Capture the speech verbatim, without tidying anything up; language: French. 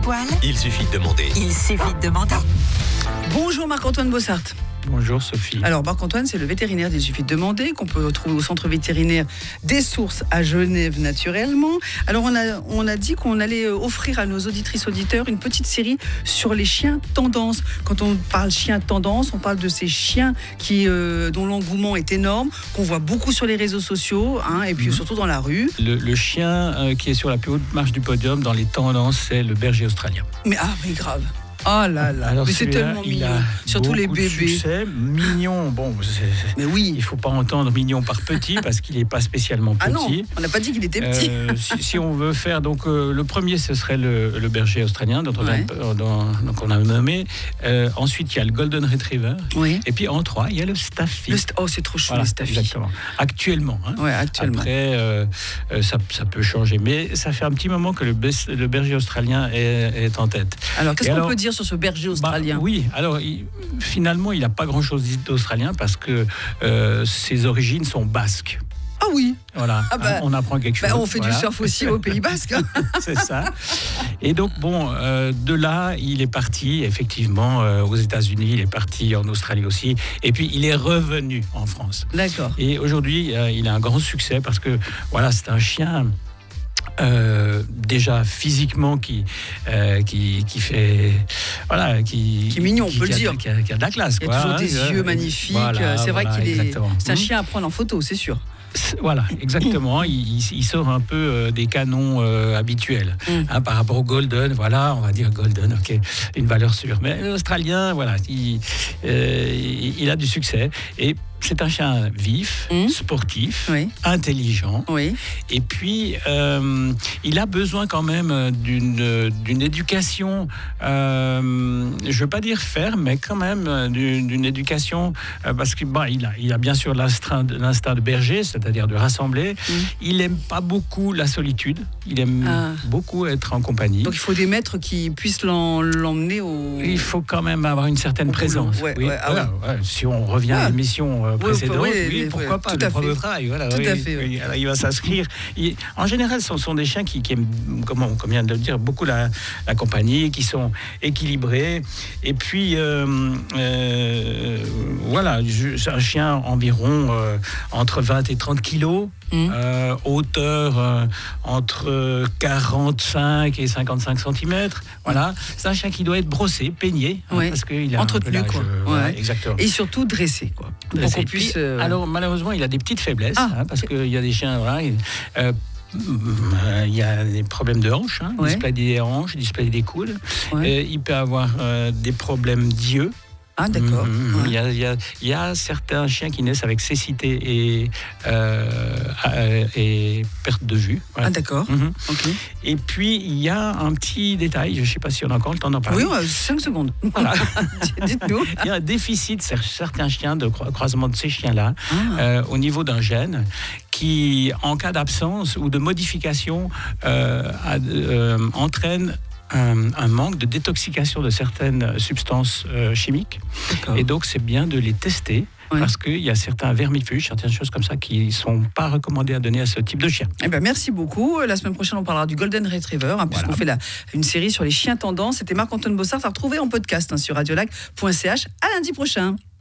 poil? Il suffit de demander. Il suffit de demander. Bonjour Marc-Antoine Bossart. Bonjour Sophie. Alors Marc-Antoine, c'est le vétérinaire d'Il suffit de demander, qu'on peut retrouver au centre vétérinaire des Sources à Genève naturellement. Alors on a, on a dit qu'on allait offrir à nos auditrices auditeurs une petite série sur les chiens tendance. Quand on parle chiens tendance, on parle de ces chiens qui, euh, dont l'engouement est énorme, qu'on voit beaucoup sur les réseaux sociaux, hein, et puis mmh. surtout dans la rue. Le, le chien euh, qui est sur la plus haute marche du podium dans les tendances, c'est le berger australien. Mais ah, mais grave. Oh là là, alors mais c'est tellement mignon, surtout les bébés. Succès, mignon, bon, c'est, mais oui. Il ne faut pas entendre mignon par petit parce qu'il n'est pas spécialement petit. Ah non, on n'a pas dit qu'il était petit. Euh, si, si on veut faire, donc euh, le premier ce serait le, le berger australien, dont on, ouais. a, dont, donc on a nommé. Euh, ensuite il y a le golden retriever. Oui. Et puis en trois il y a le staffy. Le st- oh c'est trop chou voilà, le staffy. Exactement. Actuellement. Hein. Ouais, actuellement. Après euh, euh, ça, ça peut changer, mais ça fait un petit moment que le, le berger australien est, est en tête. Alors qu'est-ce Et qu'on alors, peut dire sur ce berger australien? Bah, oui, alors il, finalement il n'a pas grand-chose d'australien parce que euh, ses origines sont basques. Ah oui. Voilà, ah bah, hein, on apprend quelque chose. Bah on fait voilà. du surf aussi au Pays Basque. C'est ça. Et donc bon, euh, de là, il est parti effectivement euh, aux États-Unis, il est parti en Australie aussi, et puis il est revenu en France. D'accord. Et aujourd'hui, euh, il a un grand succès parce que voilà, c'est un chien. Euh, déjà physiquement qui, euh, qui, qui fait voilà qui, qui est mignon qui, on peut qui le a, dire qui a, qui a de la classe il y a quoi, toujours hein, des euh, yeux magnifiques voilà, c'est voilà, vrai qu'il est exactement. C'est un chien à prendre en photo c'est sûr. Voilà, exactement. il, il sort un peu euh, des canons euh, habituels mm. hein, par rapport au golden. Voilà, on va dire golden, ok, une valeur sûre. Mais l'Australien, voilà, il, euh, il a du succès et c'est un chien vif, mmh. sportif, oui. intelligent. Oui. Et puis, euh, il a besoin quand même d'une, d'une éducation, euh, je ne veux pas dire ferme, mais quand même d'une, d'une éducation, euh, parce qu'il bah, il a, il a bien sûr l'instinct, l'instinct de berger, c'est-à-dire de rassembler. Mmh. Il n'aime pas beaucoup la solitude. Il aime ah. beaucoup être en compagnie. Donc, il faut des maîtres qui puissent l'en, l'emmener au... Il faut quand même avoir une certaine présence. Ouais, oui. ouais, ah voilà, ouais. Ouais. Si on revient ouais. à l'émission précédente, oui, oui, oui, pourquoi oui, pas, tout le à prendre fait. au travail. Voilà, tout oui, à fait. Oui. Oui, alors, il va s'inscrire. Il, en général, ce sont, sont des chiens qui, qui aiment, comment, comme vient de le dire, beaucoup la, la compagnie, qui sont équilibrés. Et puis, euh, euh, voilà, c'est un chien environ euh, entre vingt et trente kilos. Mmh. Euh, hauteur euh, entre quarante-cinq et cinquante-cinq centimètres. Voilà, c'est un chien qui doit être brossé, peigné, ouais. hein, parce qu'il a entretenu, un peu quoi. Euh, ouais. Voilà, exactement. Et surtout dressé, quoi. Dressé. Pour qu'on puisse, euh... Alors malheureusement, il a des petites faiblesses, ah. hein, parce qu'il y a des chiens, voilà. Il, euh, il y a des problèmes de hanches, hein, ouais. dyspladie des hanches, dyspladie des coudes. Ouais. Euh, il peut avoir euh, des problèmes d'yeux. Ah d'accord. Mmh, ouais. il, y a, il, y a, il y a certains chiens qui naissent avec cécité et, euh, et perte de vue. Voilà. Ah d'accord. Mmh. Okay. Et puis il y a un petit détail, je ne sais pas si on a encore le temps d'en parler. Oui, ouais, cinq secondes. Voilà. Dites-nous. Il y a un déficit de certains chiens, de croisement de ces chiens-là, ah. euh, au niveau d'un gène qui, en cas d'absence ou de modification, euh, euh, entraîne Un, un manque de détoxication de certaines substances euh, chimiques. D'accord. Et donc, c'est bien de les tester oui. parce qu'il y a certains vermifuges, certaines choses comme ça qui ne sont pas recommandées à donner à ce type de chien. Eh ben, merci beaucoup. La semaine prochaine, on parlera du Golden Retriever, hein, puisqu'on voilà. fait la, une série sur les chiens tendance. C'était Marc-Antoine Bossart à retrouver en podcast hein, sur radiolac point c h. À lundi prochain.